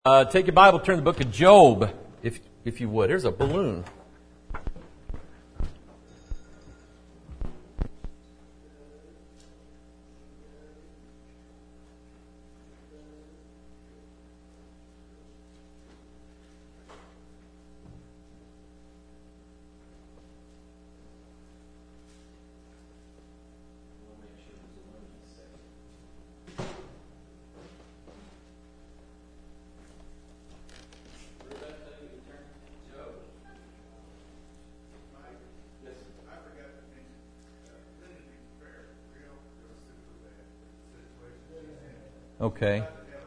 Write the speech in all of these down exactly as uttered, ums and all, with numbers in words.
Uh, take your Bible, turn to the book of Job, if if you would. There's a balloon. Okay.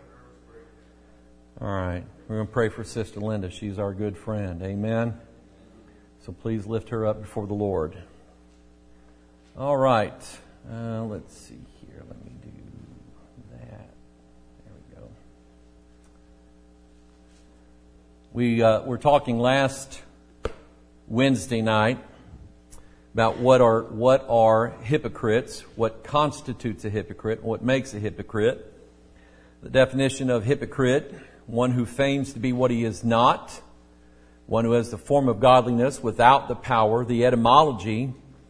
All right. We're going to pray for Sister Linda. She's our good friend. Amen. So please lift her up before the Lord. All right. Uh, let's see here. Let me do that. There we go. We uh, were talking last Wednesday night about what are what are hypocrites, what constitutes a hypocrite, what makes a hypocrite. The definition of hypocrite: one who feigns to be what he is not, one who has the form of godliness without the power. The etymology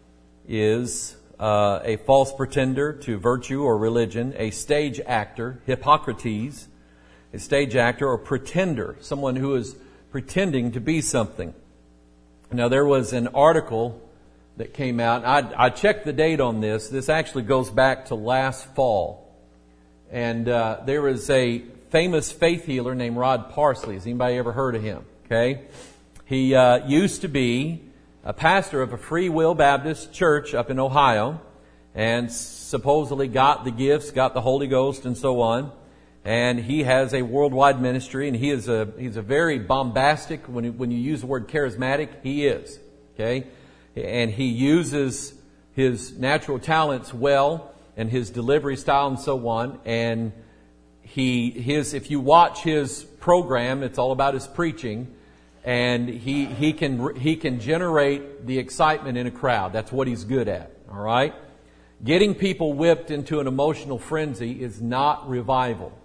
is uh, a false pretender to virtue or religion, a stage actor, Hippocrates, a stage actor or pretender, someone who is pretending to be something. Now, there was an article that came out. I, I checked the date on this. This actually goes back to last fall. And uh, there was a famous faith healer named Rod Parsley. Has anybody ever heard of him? Okay. He uh, used to be a pastor of a Free Will Baptist church up in Ohio, and supposedly got the gifts, got the Holy Ghost, and so on. And he has a worldwide ministry, and he is a he's a very bombastic. When you, when you use the word charismatic, he is. Okay. And he uses his natural talents well, and his delivery style and so on. And he, his, if you watch his program, it's all about his preaching, and he, he can, he can generate the excitement in a crowd. That's what he's good at. All right. Getting people whipped into an emotional frenzy is not revival.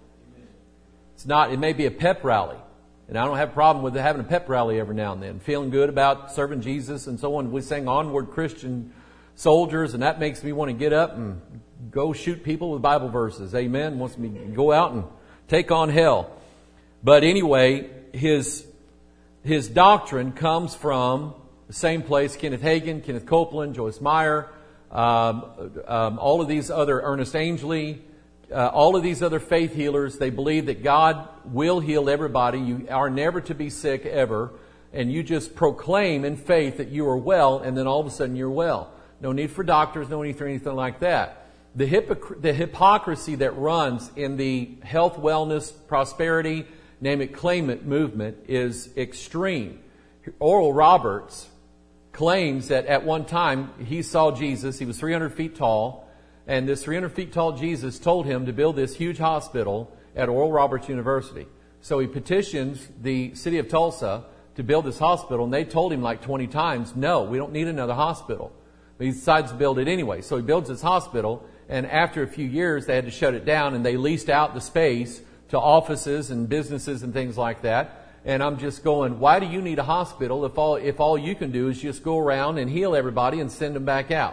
It's not, it may be a pep rally. And I don't have a problem with having a pep rally every now and then, feeling good about serving Jesus and so on. We sing Onward Christian Soldiers, and that makes me want to get up and go shoot people with Bible verses. Amen. Wants me to go out and take on hell. But anyway, his his doctrine comes from the same place. Kenneth Hagin, Kenneth Copeland, Joyce Meyer, um, um, all of these other, Ernest Angley, uh, all of these other faith healers. They believe that God will heal everybody. You are never to be sick ever. And you just proclaim in faith that you are well, and then all of a sudden you're well. No need for doctors, no need for anything like that. The, hypocr- the hypocrisy that runs in the health, wellness, prosperity, name it, claim it movement is extreme. Oral Roberts claims that at one time he saw Jesus. He was three hundred feet tall, and this three hundred feet tall Jesus told him to build this huge hospital at Oral Roberts University. So he petitions the city of Tulsa to build this hospital, and they told him like twenty times, no, we don't need another hospital. But he decides to build it anyway. So he builds this hospital, and after a few years, they had to shut it down, and they leased out the space to offices and businesses and things like that. And I'm just going, why do you need a hospital if all if all you can do is just go around and heal everybody and send them back out?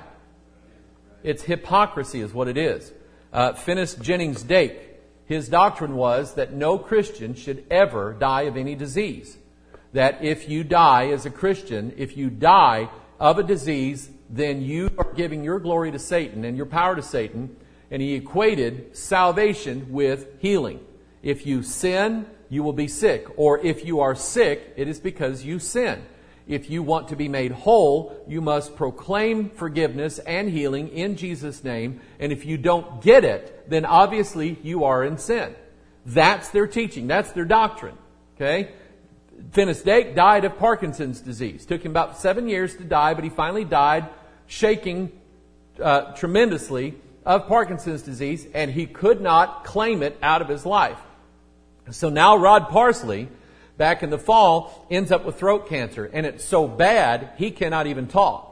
It's hypocrisy is what it is. Uh, Finis Jennings Dake, his doctrine was that no Christian should ever die of any disease. That if you die as a Christian, if you die of a disease, then you are giving your glory to Satan and your power to Satan. And he equated salvation with healing. If you sin, you will be sick. Or if you are sick, it is because you sin. If you want to be made whole, you must proclaim forgiveness and healing in Jesus' name. And if you don't get it, then obviously you are in sin. That's their teaching. That's their doctrine. Okay? Finis Dake died of Parkinson's disease. Took him about seven years to die, but he finally died shaking uh, tremendously of Parkinson's disease, and he could not claim it out of his life. So now Rod Parsley, back in the fall, ends up with throat cancer, and it's so bad he cannot even talk.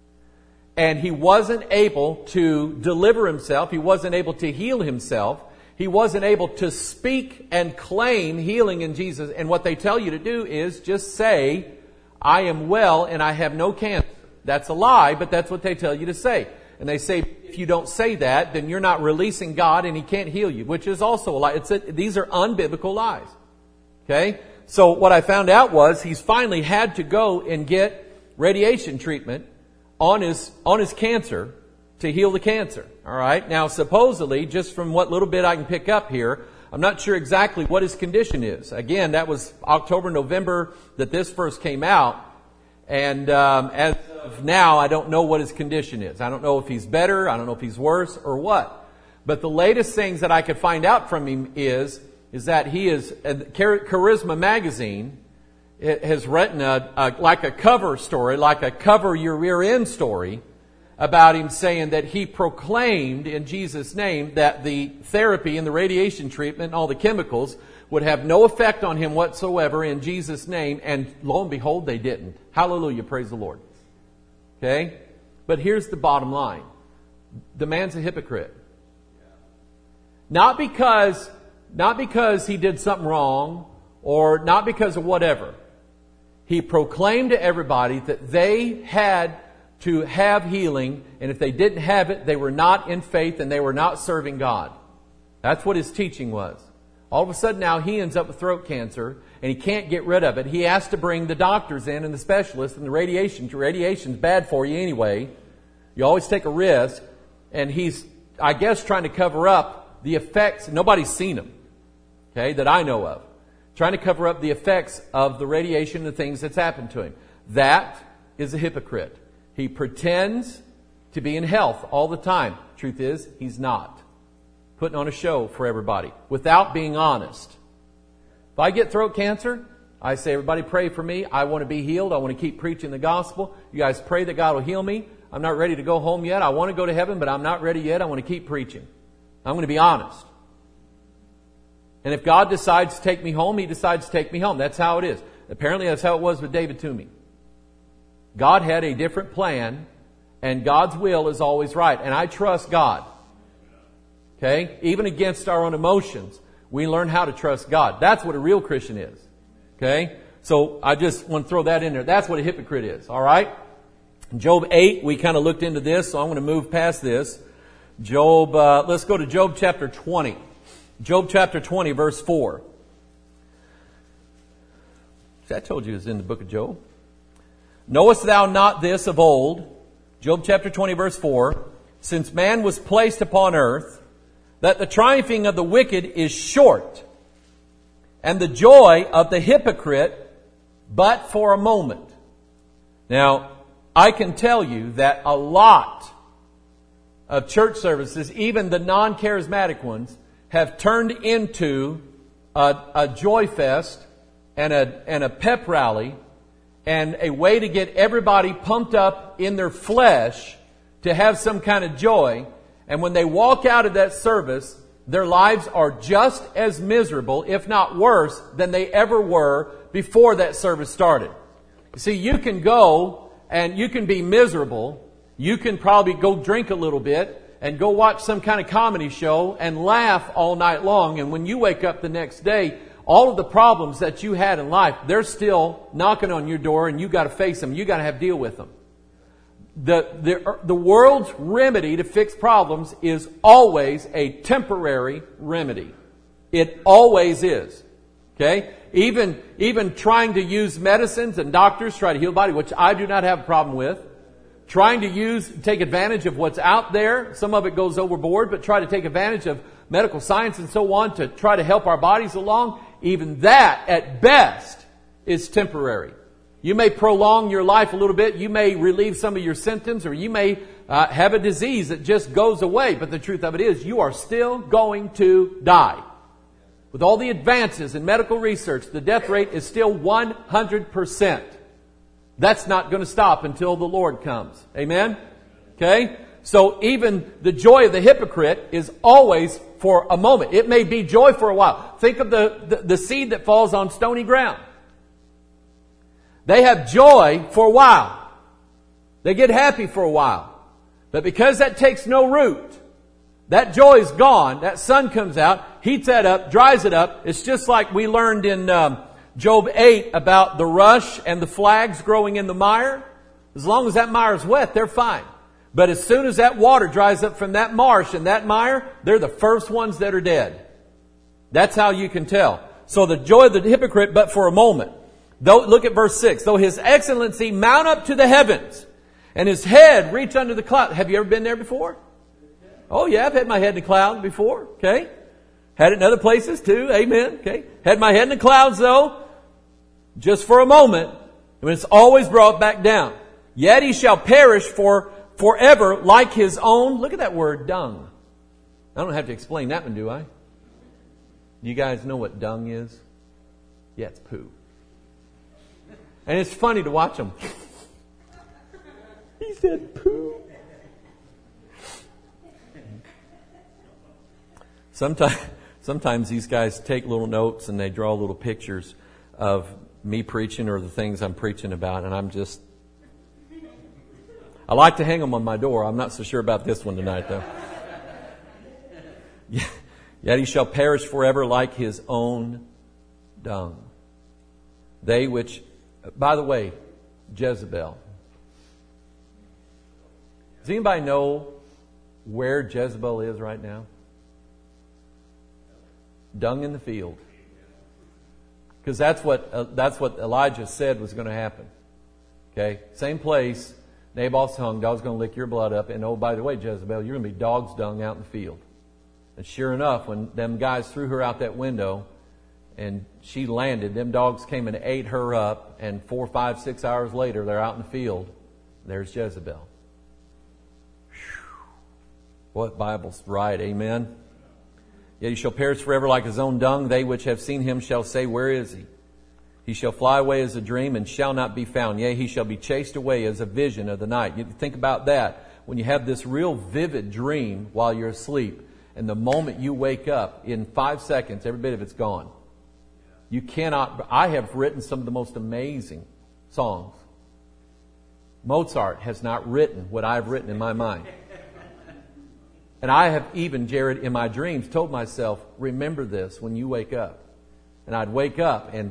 And he wasn't able to deliver himself. He wasn't able to heal himself. He wasn't able to speak and claim healing in Jesus. And what they tell you to do is just say, I am well and I have no cancer. That's a lie, but that's what they tell you to say. And they say, if you don't say that, then you're not releasing God and He can't heal you, which is also a lie. It's a, these are unbiblical lies. Okay? So what I found out was he's finally had to go and get radiation treatment on his, on his cancer to heal the cancer. All right. Now, supposedly, just from what little bit I can pick up here, I'm not sure exactly what his condition is. Again, that was October, November that this first came out. And um, as of now, I don't know what his condition is. I don't know if he's better. I don't know if he's worse or what. But the latest things that I could find out from him is, is that he is, uh, Charisma Magazine has written a, a, like a cover story, like a cover your rear end story, about him saying that he proclaimed in Jesus' name that the therapy and the radiation treatment and all the chemicals would have no effect on him whatsoever in Jesus' name. And lo and behold, they didn't. Hallelujah. Praise the Lord. Okay? But here's the bottom line. The man's a hypocrite. Not because, not because he did something wrong or not because of whatever. He proclaimed to everybody that they had to have healing, and if they didn't have it, they were not in faith and they were not serving God. That's what his teaching was. All of a sudden now he ends up with throat cancer and he can't get rid of it. He has to bring the doctors in and the specialists, and the radiation. Radiation's bad for you anyway. You always take a risk, and he's, I guess, trying to cover up the effects. Nobody's seen them, okay, that I know of. Trying to cover up the effects of the radiation and the things that's happened to him. That is a hypocrite. He pretends to be in health all the time. Truth is, he's not. Putting on a show for everybody without being honest. If I get throat cancer, I say, everybody pray for me. I want to be healed. I want to keep preaching the gospel. You guys pray that God will heal me. I'm not ready to go home yet. I want to go to heaven, but I'm not ready yet. I want to keep preaching. I'm going to be honest. And if God decides to take me home, He decides to take me home. That's how it is. Apparently that's how it was with David Toomey. God had a different plan, and God's will is always right. And I trust God. Okay? Even against our own emotions, we learn how to trust God. That's what a real Christian is. Okay? So I just want to throw that in there. That's what a hypocrite is. All right? Job eight, we kind of looked into this, so I'm going to move past this. Job, uh, let's go to Job chapter twenty. Job chapter twenty, verse four. I told you it was in the book of Job. Knowest thou not this of old, Job chapter twenty, verse four, since man was placed upon earth, that the triumphing of the wicked is short, and the joy of the hypocrite but for a moment. Now, I can tell you that a lot of church services, even the non-charismatic ones, have turned into a, a joy fest and a, and a pep rally and a way to get everybody pumped up in their flesh to have some kind of joy. And when they walk out of that service, their lives are just as miserable, if not worse, than they ever were before that service started. You see, you can go and you can be miserable. You can probably go drink a little bit and go watch some kind of comedy show and laugh all night long. And when you wake up the next day, all of the problems that you had in life, they're still knocking on your door, and you got to face them. You got to have to deal with them. The, the, the world's remedy to fix problems is always a temporary remedy. It always is. Okay? Even, even trying to use medicines and doctors try to heal the body, which I do not have a problem with. Trying to use, take advantage of what's out there. Some of it goes overboard, but try to take advantage of medical science and so on to try to help our bodies along. Even that, at best, is temporary. You may prolong your life a little bit. You may relieve some of your symptoms, or you may uh, have a disease that just goes away. But the truth of it is, you are still going to die. With all the advances in medical research, the death rate is still one hundred percent. That's not going to stop until the Lord comes. Amen? Okay? So even the joy of the hypocrite is always for a moment. It may be joy for a while. Think of the, the, the seed that falls on stony ground. They have joy for a while. They get happy for a while. But because that takes no root, That joy is gone. That sun comes out, heats that up, dries it up. It's just like we learned in um, Job eight about the rush and the flags growing in the mire. As long as that mire is wet, they're fine. But as soon as that water dries up from that marsh and that mire, they're the first ones that are dead. That's how you can tell. So the joy of the hypocrite, but for a moment. Though, look at verse six. Though his excellency mount up to the heavens and his head reach under the cloud. Have you ever been there before? Oh yeah, I've had my head in the cloud before. Okay. Had it in other places too. Amen. Okay. Had my head in the clouds though, just for a moment. And it's always brought back down. Yet he shall perish for forever like his own. Look at that word, dung. I don't have to explain that one, do I? You guys know what dung is? Yeah, it's poo. And it's funny to watch them. He said poo. Sometimes, sometimes these guys take little notes and they draw little pictures of me preaching or the things I'm preaching about, and I'm just... I like to hang them on my door. I'm not so sure about this one tonight, though. Yet he shall perish forever like his own dung. They which... By the way, Jezebel. Does anybody know where Jezebel is right now? Dung in the field. Because that's what uh, that's what Elijah said was going to happen. Okay? Same place. Nabal's hung. Dog's going to lick your blood up. And oh, by the way, Jezebel, you're going to be dog's dung out in the field. And sure enough, when them guys threw her out that window and she landed, them dogs came and ate her up. And four, five, six hours later, they're out in the field. There's Jezebel. Whew. What Bible's right, amen? Yet he shall perish forever like his own dung. They which have seen him shall say, where is he? He shall fly away as a dream and shall not be found. Yea, he shall be chased away as a vision of the night. You think about that. When you have this real vivid dream while you're asleep, and the moment you wake up, in five seconds, every bit of it's gone. You cannot... I have written some of the most amazing songs. Mozart has not written what I've written in my mind. And I have even, Jared, in my dreams, told myself, remember this when you wake up. And I'd wake up and...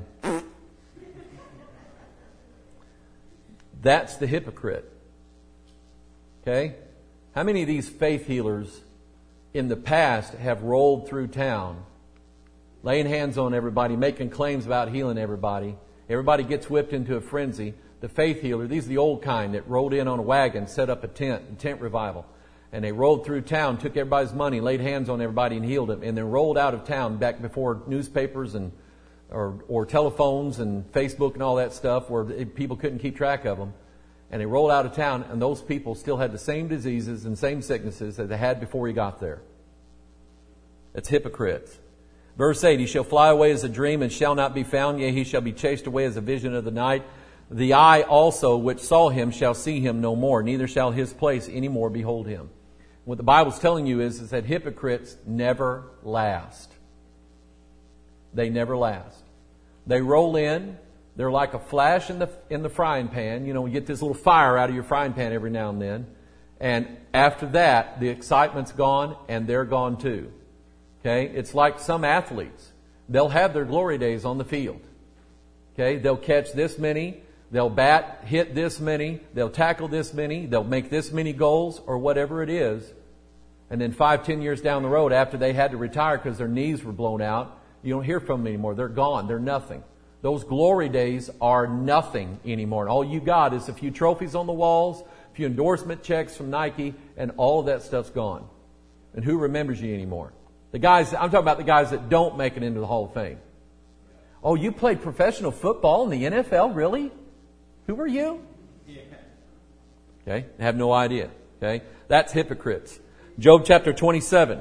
That's the hypocrite. Okay? How many of these faith healers in the past have rolled through town, laying hands on everybody, making claims about healing everybody? Everybody gets whipped into a frenzy. The faith healer, these are the old kind that rolled in on a wagon, set up a tent, a tent revival. And they rolled through town, took everybody's money, laid hands on everybody and healed them, and then rolled out of town back before newspapers and or, or telephones and Facebook and all that stuff where people couldn't keep track of them. And they rolled out of town, and those people still had the same diseases and same sicknesses that they had before he got there. It's hypocrites. Verse eight, he shall fly away as a dream and shall not be found. Yea, he shall be chased away as a vision of the night. The eye also which saw him shall see him no more, neither shall his place any more behold him. What the Bible's telling you is, is that hypocrites never last. They never last. They roll in. They're like a flash in the in the frying pan. You know, you get this little fire out of your frying pan every now and then. And after that, the excitement's gone and they're gone too. Okay? It's like some athletes. They'll have their glory days on the field. Okay? They'll catch this many. They'll bat, hit this many. They'll tackle this many. They'll make this many goals or whatever it is. And then five, ten years down the road, after they had to retire because their knees were blown out, you don't hear from them anymore. They're gone. They're nothing. Those glory days are nothing anymore. And all you got is a few trophies on the walls, a few endorsement checks from Nike, and all of that stuff's gone. And who remembers you anymore? The guys, I'm talking about the guys that don't make it into the Hall of Fame. Oh, you played professional football in the N F L? Really? Who were you? Okay, I have no idea. Okay, that's hypocrites. Job chapter twenty-seven.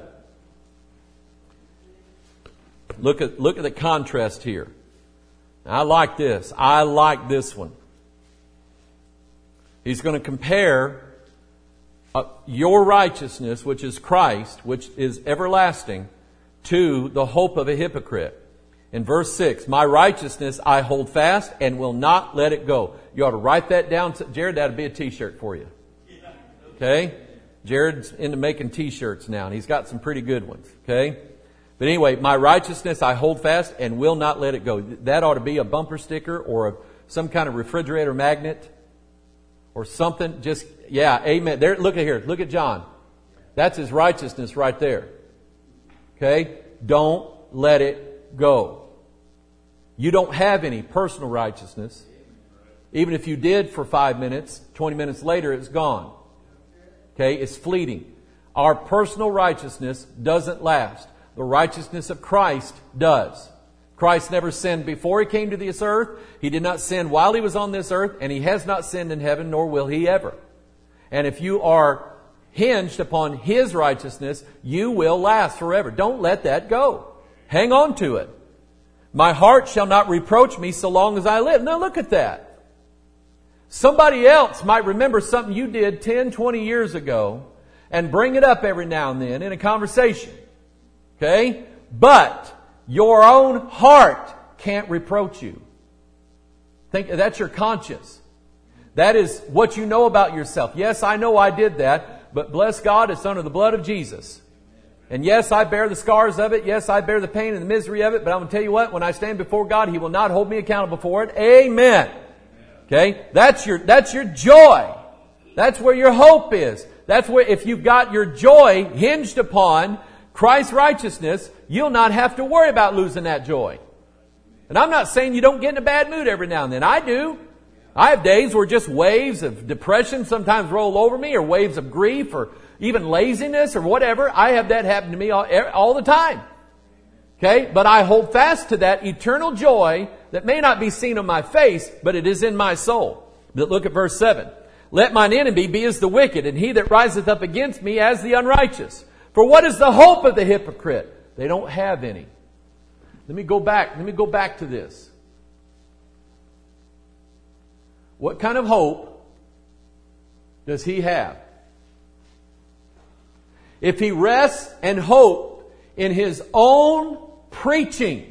Look at look at the contrast here. I like this. I like this one. He's going to compare uh, your righteousness, which is Christ, which is everlasting, to the hope of a hypocrite. In verse six, my righteousness I hold fast and will not let it go. You ought to write that down. Jared, that would be a t-shirt for you. Okay? Jared's into making t-shirts now, and he's got some pretty good ones, okay? But anyway, my righteousness I hold fast and will not let it go. That ought to be a bumper sticker or a, some kind of refrigerator magnet or something. Just, yeah, amen. There, look at here. Look at John. That's his righteousness right there. Okay? Don't let it go. You don't have any personal righteousness. Even if you did for five minutes, twenty minutes later, it's gone. Okay? It's fleeting. Our personal righteousness doesn't last. The righteousness of Christ does. Christ never sinned before He came to this earth. He did not sin while He was on this earth, and He has not sinned in heaven, nor will He ever. And if you are hinged upon His righteousness, you will last forever. Don't let that go. Hang on to it. My heart shall not reproach me so long as I live. Now look at that. Somebody else might remember something you did ten, twenty years ago and bring it up every now and then in a conversation. Okay? But your own heart can't reproach you. Think that's your conscience. That is what you know about yourself. Yes, I know I did that, but bless God, it's under the blood of Jesus. And yes, I bear the scars of it. Yes, I bear the pain and the misery of it. But I'm going to tell you what, when I stand before God, He will not hold me accountable for it. Amen. Okay? That's your, that's your joy. That's where your hope is. That's where, if you've got your joy hinged upon Christ's righteousness, you'll not have to worry about losing that joy. And I'm not saying you don't get in a bad mood every now and then. I do. I have days where just waves of depression sometimes roll over me, or waves of grief, or even laziness, or whatever. I have that happen to me all, all the time. Okay? But I hold fast to that eternal joy that may not be seen on my face, but it is in my soul. But look at verse seven. Let mine enemy be as the wicked, and he that riseth up against me as the unrighteous. For what is the hope of the hypocrite? They don't have any. Let me go back. Let me go back to this. What kind of hope does he have? If he rests and hope in his own preaching,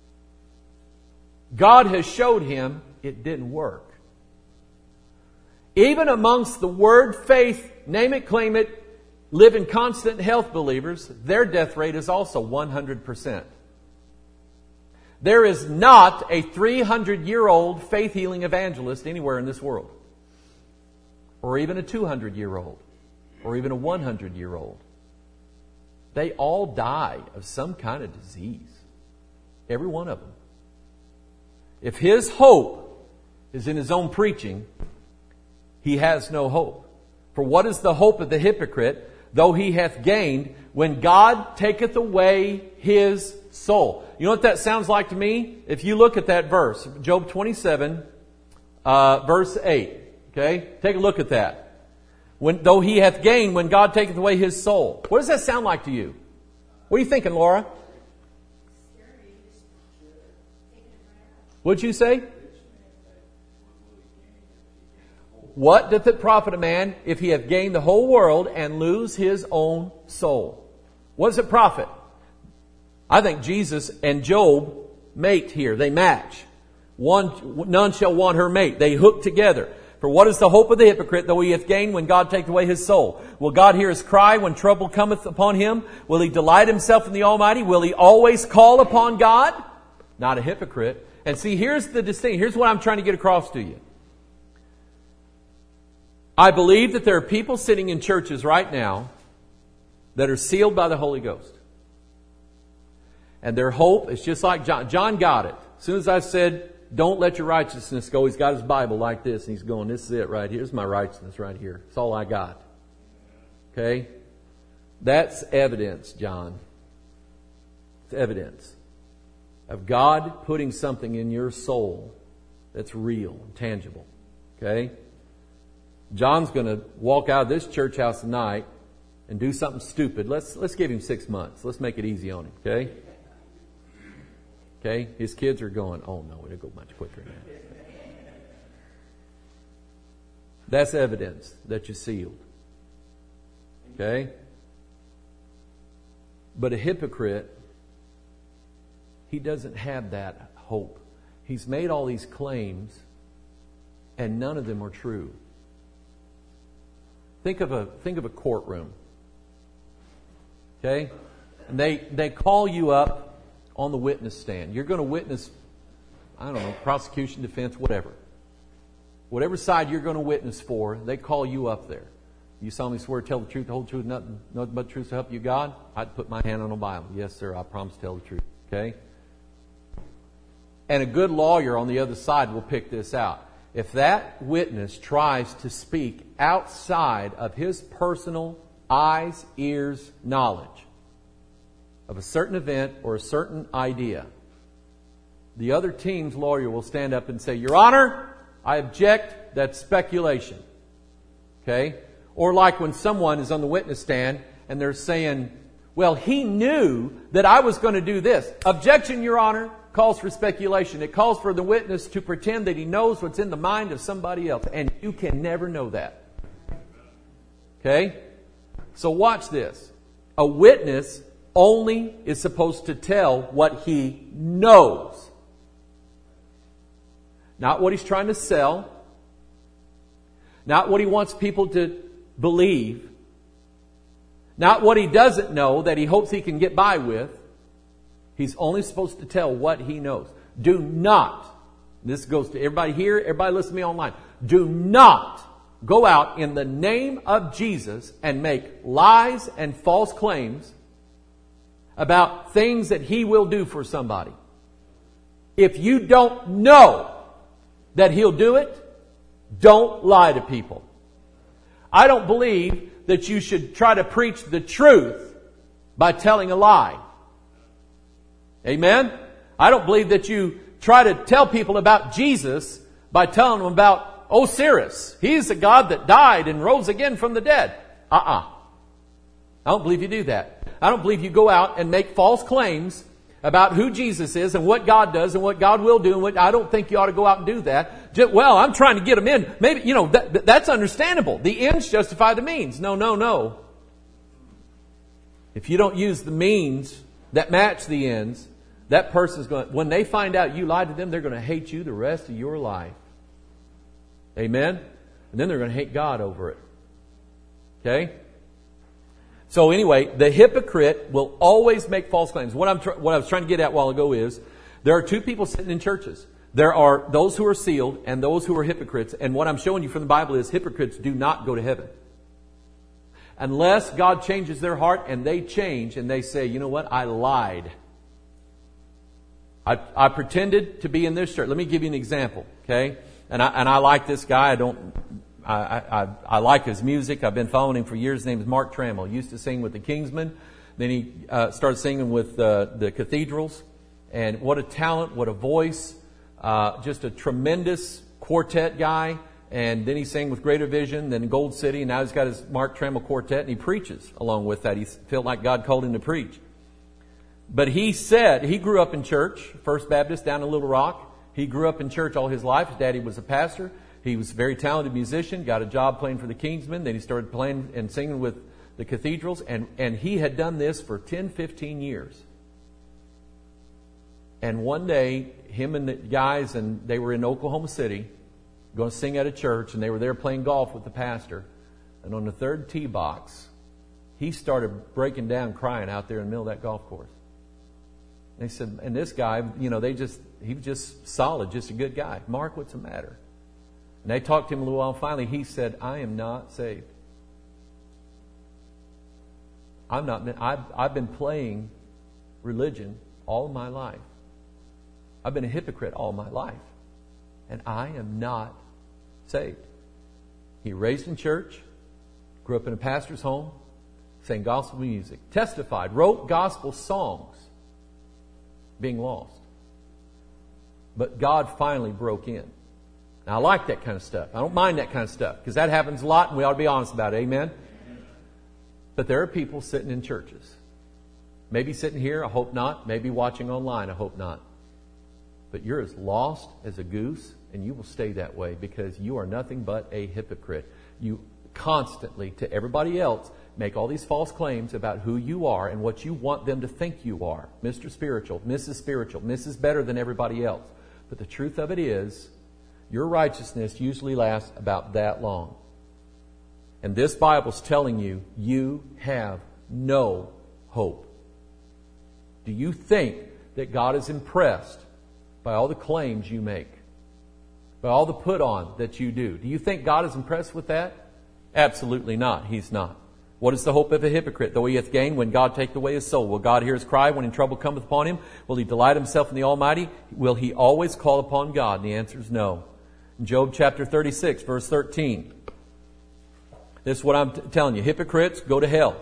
God has showed him it didn't work. Even amongst the word faith, name it, claim it, live in constant health believers, their death rate is also one hundred percent. There is not a three hundred year old faith healing evangelist anywhere in this world. Or even a two hundred year old. Or even a one hundred year old. They all die of some kind of disease. Every one of them. If his hope is in his own preaching, he has no hope. For what is the hope of the hypocrite, though he hath gained, when God taketh away his soul? You know what that sounds like to me? If you look at that verse, Job twenty-seven, uh, verse eight. Okay? Take a look at that. When, though he hath gained, when God taketh away his soul. What does that sound like to you? What are you thinking, Laura? What'd you say? What doth it profit a man if he hath gained the whole world and lose his own soul? What does it profit? I think Jesus and Job mate here. They match. One, none shall want her mate. They hook together. For what is the hope of the hypocrite, though he hath gained when God taketh away his soul? Will God hear his cry when trouble cometh upon him? Will he delight himself in the Almighty? Will he always call upon God? Not a hypocrite. And see, here's the distinction. Here's what I'm trying to get across to you. I believe that there are people sitting in churches right now that are sealed by the Holy Ghost. And their hope is just like John. John got it. As soon as I said, don't let your righteousness go, he's got his Bible like this, and he's going, this is it right here. Here's my righteousness right here. It's all I got. Okay? That's evidence, John. It's evidence of God putting something in your soul that's real and tangible. Okay? John's going to walk out of this church house tonight and do something stupid. Let's let's give him six months. Let's make it easy on him. Okay? Okay? His kids are going, oh no, it'll go much quicker than that. That's evidence that you're sealed. Okay? But a hypocrite, he doesn't have that hope. He's made all these claims and none of them are true. Think of a think of a courtroom. Okay? And they they call you up on the witness stand. You're going to witness, I don't know, prosecution, defense, whatever. Whatever side you're going to witness for, they call you up there. You solemnly swear to tell the truth, the whole truth, nothing, nothing but the truth to help you God? I'd put my hand on the Bible. Yes, sir, I promise to tell the truth. Okay? And a good lawyer on the other side will pick this out. If that witness tries to speak outside of his personal eyes, ears, knowledge of a certain event or a certain idea, the other team's lawyer will stand up and say, Your Honor, I object, that's speculation. Okay? Or like when someone is on the witness stand and they're saying, well, he knew that I was going to do this. Objection, Your Honor, calls for speculation. It calls for the witness to pretend that he knows what's in the mind of somebody else. And you can never know that. Okay? So watch this. A witness only is supposed to tell what he knows. Not what he's trying to sell. Not what he wants people to believe. Not what he doesn't know that he hopes he can get by with. He's only supposed to tell what he knows. Do not, this goes to everybody here, everybody listen to me online. Do not go out in the name of Jesus and make lies and false claims about things that he will do for somebody. If you don't know that he'll do it, don't lie to people. I don't believe that you should try to preach the truth by telling a lie. Amen? I don't believe that you try to tell people about Jesus by telling them about Osiris. He's the God that died and rose again from the dead. Uh-uh. I don't believe you do that. I don't believe you go out and make false claims about who Jesus is and what God does and what God will do. And what I don't think you ought to go out and do that. Just, well, I'm trying to get them in. Maybe, you know, that, that's understandable. The ends justify the means. No, no, no. If you don't use the means that match the ends, that person's going, when they find out you lied to them, they're going to hate you the rest of your life. Amen? And then they're going to hate God over it. Okay? So anyway, the hypocrite will always make false claims. What I'm tr- what I was trying to get at a while ago is, there are two people sitting in churches. There are those who are sealed and those who are hypocrites. And what I'm showing you from the Bible is hypocrites do not go to heaven. Unless God changes their heart and they change and they say, you know what, I lied. I, I pretended to be in this church. Let me give you an example, okay? And I, and I like this guy. I don't, I, I, I like his music. I've been following him for years. His name is Mark Trammell. He used to sing with the Kingsmen. Then he uh, started singing with uh, the Cathedrals. And what a talent, what a voice. Uh, just a tremendous quartet guy. And then he sang with Greater Vision, then Gold City. And now he's got his Mark Trammell Quartet and he preaches along with that. He felt like God called him to preach. But he said, he grew up in church, First Baptist down in Little Rock. He grew up in church all his life. His daddy was a pastor. He was a very talented musician, got a job playing for the Kingsmen. Then he started playing and singing with the Cathedrals. And, and he had done this for ten, fifteen years. And one day, him and the guys, and they were in Oklahoma City, going to sing at a church, and they were there playing golf with the pastor. And on the third tee box, he started breaking down crying out there in the middle of that golf course. They said, and this guy, you know, they just, he was just solid, just a good guy. Mark, what's the matter? And they talked to him a little while. Finally, he said, I am not saved. I'm not, I've, I've been playing religion all my life. I've been a hypocrite all my life. And I am not saved. He raised in church, grew up in a pastor's home, sang gospel music, testified, wrote gospel songs, being lost. But God finally broke in. Now, I like that kind of stuff. I don't mind that kind of stuff because that happens a lot and we ought to be honest about it. Amen? But there are people sitting in churches. Maybe sitting here, I hope not. Maybe watching online, I hope not. But you're as lost as a goose, and you will stay that way because you are nothing but a hypocrite. You constantly, to everybody else, make all these false claims about who you are and what you want them to think you are. Mister Spiritual, Missus Spiritual, Missus Better than everybody else. But the truth of it is, your righteousness usually lasts about that long. And this Bible's telling you, you have no hope. Do you think that God is impressed by all the claims you make? By all the put on that you do? Do you think God is impressed with that? Absolutely not. He's not. What is the hope of a hypocrite? Though he hath gained, when God taketh away his soul. Will God hear his cry when in trouble cometh upon him? Will he delight himself in the Almighty? Will he always call upon God? And the answer is no. In Job chapter thirty-six, verse thirteen. This is what I'm t- telling you. Hypocrites go to hell.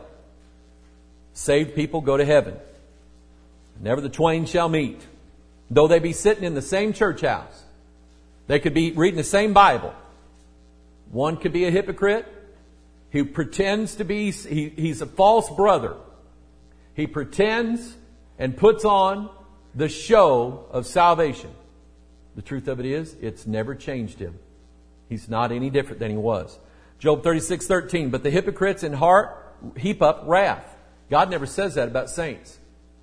Saved people go to heaven. Never the twain shall meet. Though they be sitting in the same church house. They could be reading the same Bible. One could be a hypocrite who pretends to be, he, he's a false brother. He pretends and puts on the show of salvation. The truth of it is, it's never changed him. He's not any different than he was. Job thirty-six thirteen, but the hypocrites in heart heap up wrath. God never says that about saints.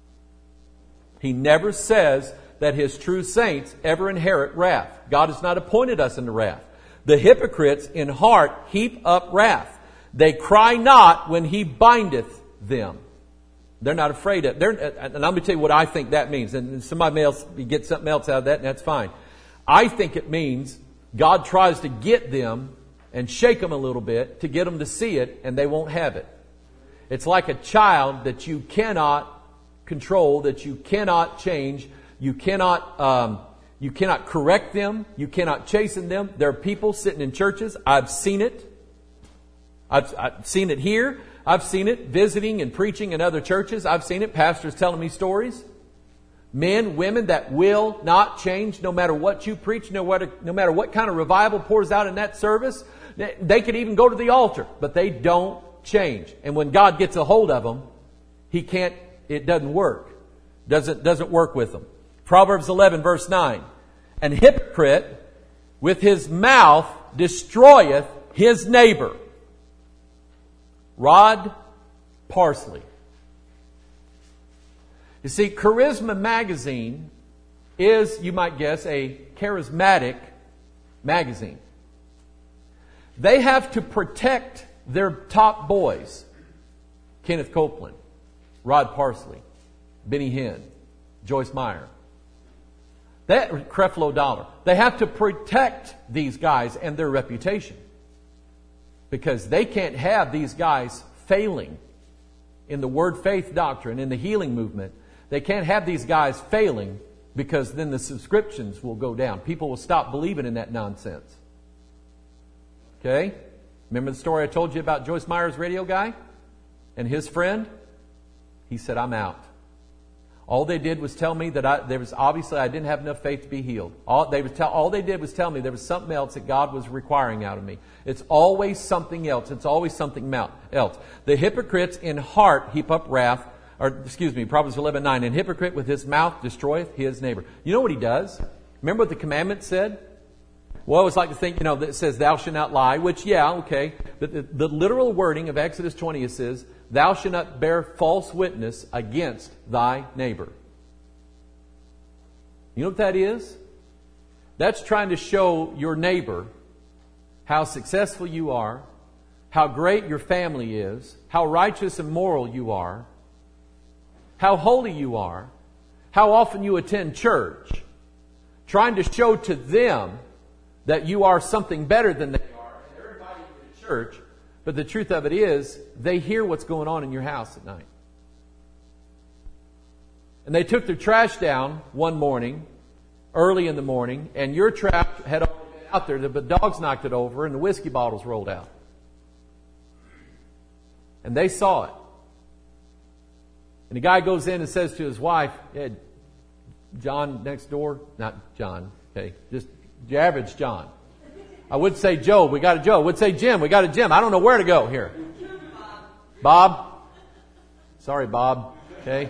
He never says that His true saints ever inherit wrath. God has not appointed us into wrath. The hypocrites in heart heap up wrath. They cry not when He bindeth them. They're not afraid of it. And let me tell you what I think that means. And somebody else get something else out of that, and that's fine. I think it means God tries to get them and shake them a little bit to get them to see it, and they won't have it. It's like a child that you cannot control, that you cannot change, you cannot um, you cannot correct them, you cannot chasten them. There are people sitting in churches. I've seen it. I've, I've seen it here. I've seen it visiting and preaching in other churches. I've seen it. Pastors telling me stories. Men, women that will not change no matter what you preach, no matter, no matter what kind of revival pours out in that service. They could even go to the altar, but they don't change. And when God gets a hold of them, He can't, it doesn't work. Doesn't, doesn't work with them. Proverbs eleven verse nine. An hypocrite with his mouth destroyeth his neighbor. Rod Parsley. You see, Charisma Magazine is, you might guess, a charismatic magazine. They have to protect their top boys. Kenneth Copeland, Rod Parsley, Benny Hinn, Joyce Meyer. That Creflo Dollar. They have to protect these guys and their reputation. Because they can't have these guys failing in the Word Faith doctrine, in the healing movement. They can't have these guys failing, because then the subscriptions will go down. People will stop believing in that nonsense. Okay? Remember the story I told you about Joyce Meyer's radio guy and his friend? He said, I'm out. All they did was tell me that I, there was obviously I didn't have enough faith to be healed. All they, was tell, all they did was tell me there was something else that God was requiring out of me. It's always something else. It's always something else. The hypocrites in heart heap up wrath. Or, excuse me, Proverbs eleven nine. And hypocrite with his mouth destroyeth his neighbor. You know what he does? Remember what the commandment said? Well, I always like to think, you know, that it says, thou shalt not lie, which, yeah, okay. But the, the literal wording of Exodus twenty, it says, thou shalt not bear false witness against thy neighbor. You know what that is? That's trying to show your neighbor how successful you are, how great your family is, how righteous and moral you are, how holy you are, how often you attend church, trying to show to them that you are something better than they are, and everybody in the church. But the truth of it is, they hear what's going on in your house at night. And they took their trash down one morning, early in the morning, and your trash had already been out there, but the dogs knocked it over and the whiskey bottles rolled out. And they saw it. And the guy goes in and says to his wife, yeah, John next door, not John, okay, just the average John. I would say Joe, we got a Joe. I would say Jim, we got a Jim. I don't know where to go here. Bob. Sorry, Bob. Okay.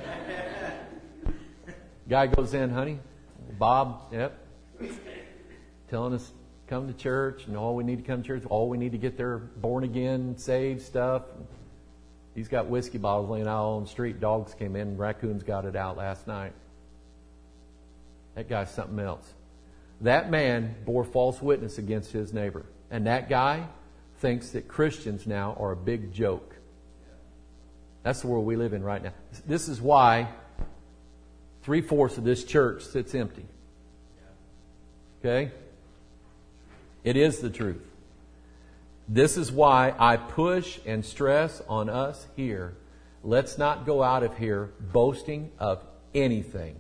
Guy goes in, honey. Bob, yep. Telling us come to church and all we need to come to church, all we need to get their born again, saved stuff. He's got whiskey bottles laying out on the street. Dogs came in. Raccoons got it out last night. That guy's something else. That man bore false witness against his neighbor. And that guy thinks that Christians now are a big joke. That's the world we live in right now. This is why three-fourths of this church sits empty. Okay? It is the truth. This is why I push and stress on us here. Let's not go out of here boasting of anything.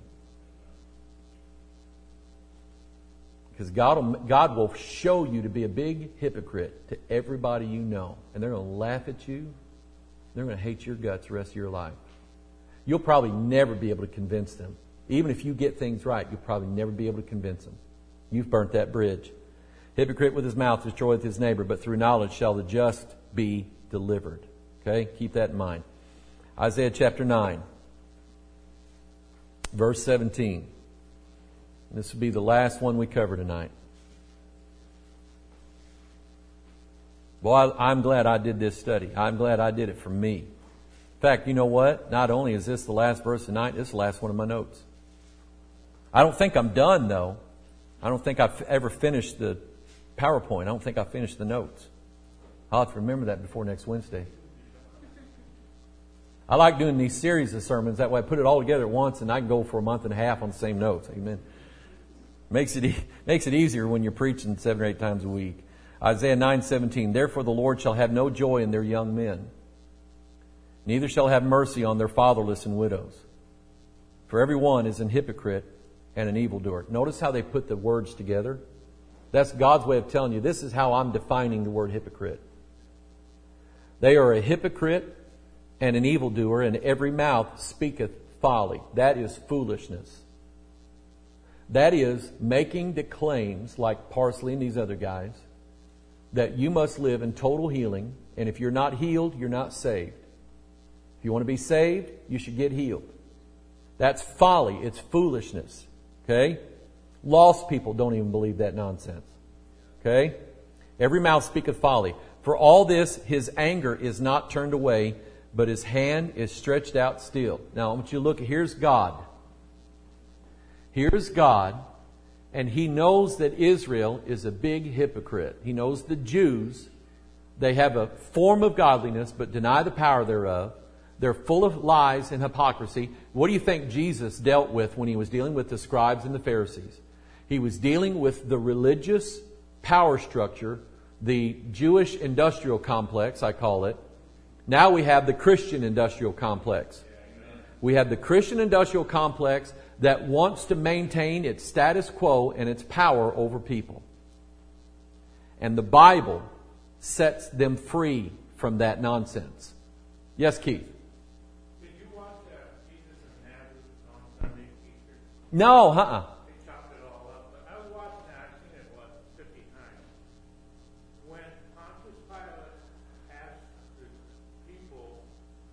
Because God will, God will show you to be a big hypocrite to everybody you know. And they're going to laugh at you. They're going to hate your guts the rest of your life. You'll probably never be able to convince them. Even if you get things right, you'll probably never be able to convince them. You've burnt that bridge. Hypocrite with his mouth destroyeth his neighbor, but through knowledge shall the just be delivered. Okay? Keep that in mind. Isaiah chapter nine, verse seventeen. This will be the last one we cover tonight. Well, I'm glad I did this study. I'm glad I did it for me. In fact, you know what? Not only is this the last verse tonight, this is the last one of my notes. I don't think I'm done, though. I don't think I've ever finished the PowerPoint. I don't think I finished the notes. I'll have to remember that before next Wednesday. I like doing these series of sermons. That way I put it all together at once and I can go for a month and a half on the same notes. Amen. Makes it, e- makes it easier when you're preaching seven or eight times a week. Isaiah nine seventeen. Therefore the Lord shall have no joy in their young men, neither shall have mercy on their fatherless and widows. For every one is an hypocrite and an evildoer. Notice how they put the words together. That's God's way of telling you, this is how I'm defining the word hypocrite. They are a hypocrite and an evildoer, and every mouth speaketh folly. That is foolishness. That is making the claims, like Parsley and these other guys, that you must live in total healing, and if you're not healed, you're not saved. If you want to be saved, you should get healed. That's folly. It's foolishness. Okay? Lost people don't even believe that nonsense. Okay? Every mouth speaketh folly. For all this, his anger is not turned away, but his hand is stretched out still. Now, I want you to look. Here's God. Here's God, and He knows that Israel is a big hypocrite. He knows the Jews, they have a form of godliness, but deny the power thereof. They're full of lies and hypocrisy. What do you think Jesus dealt with when He was dealing with the scribes and the Pharisees? He was dealing with the religious power structure, the Jewish industrial complex, I call it. Now we have the Christian industrial complex. We have the Christian industrial complex that wants to maintain its status quo and its power over people. And the Bible sets them free from that nonsense. Yes, Keith? Did you watch uh, Jesus and Nazareth on Sunday, Easter? No, uh-uh. They chopped it all up. But I was watching that. I've seen it, what, fifty times. When Pontius Pilate asked the people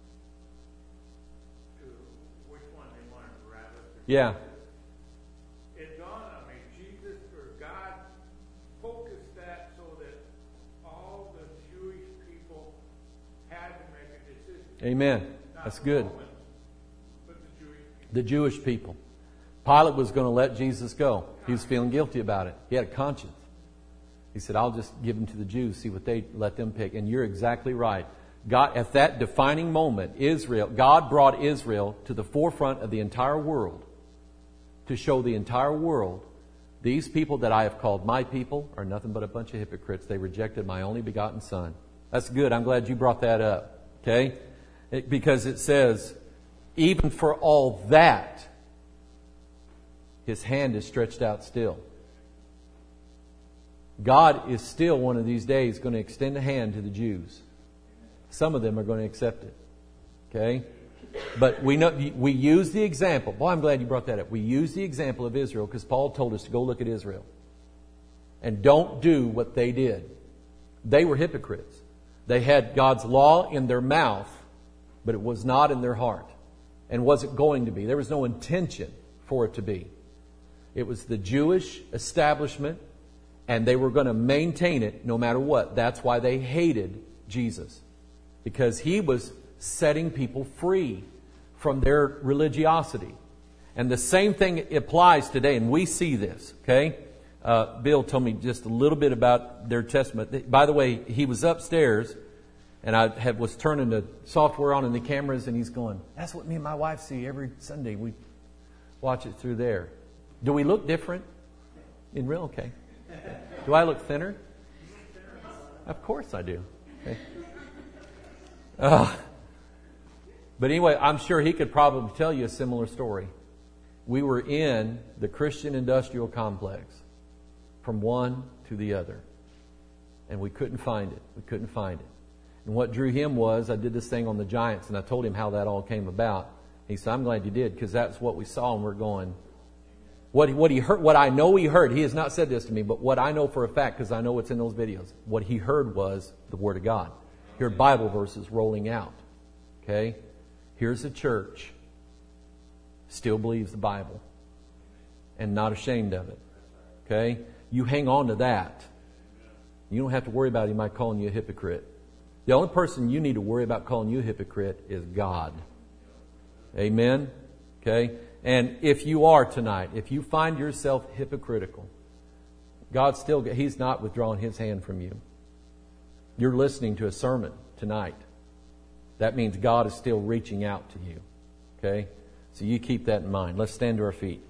to which one they wanted, Barabbas or Yeah. it dawned on me, Jesus or God focused that so that all the Jewish people had to make a decision. Amen. Not That's the good. Romans, but the Jewish people. The Jewish people. Pilate was going to let Jesus go. He was feeling guilty about it. He had a conscience. He said, I'll just give him to the Jews, see what they let them pick. And you're exactly right. God, at that defining moment, Israel, God brought Israel to the forefront of the entire world to show the entire world, these people that I have called my people are nothing but a bunch of hypocrites. They rejected my only begotten Son. That's good. I'm glad you brought that up. Okay? It, because it says, even for all that, His hand is stretched out still. God is still one of these days going to extend a hand to the Jews. Some of them are going to accept it. Okay? But we know we use the example. Boy, I'm glad you brought that up. We use the example of Israel because Paul told us to go look at Israel. And don't do what they did. They were hypocrites. They had God's law in their mouth, but it was not in their heart. And wasn't going to be. There was no intention for it to be. It was the Jewish establishment, and they were going to maintain it no matter what. That's why they hated Jesus. Because He was setting people free from their religiosity. And the same thing applies today, and we see this, okay? Uh, Bill told me just a little bit about their testament. By the way, he was upstairs, and I had, was turning the software on in the cameras, and he's going, "That's what me and my wife see every Sunday. We watch it through there." Do we look different? In real? Okay. Do I look thinner? Of course I do. Okay. Uh, but anyway, I'm sure he could probably tell you a similar story. We were in the Christian industrial complex from one to the other. And we couldn't find it. We couldn't find it. And what drew him was, I did this thing on the Giants, and I told him how that all came about. He said, "I'm glad you did, because that's what we saw, and we're going..." What, what he heard, what I know he heard, he has not said this to me, but what I know for a fact, because I know what's in those videos, what he heard was the Word of God. He heard Bible verses rolling out. Okay? Here's a church, still believes the Bible, and not ashamed of it. Okay? You hang on to that. You don't have to worry about anybody calling you a hypocrite. The only person you need to worry about calling you a hypocrite is God. Amen? Okay? And if you are tonight, if you find yourself hypocritical, God still, He's not withdrawing His hand from you. You're listening to a sermon tonight. That means God is still reaching out to you. Okay? So you keep that in mind. Let's stand to our feet.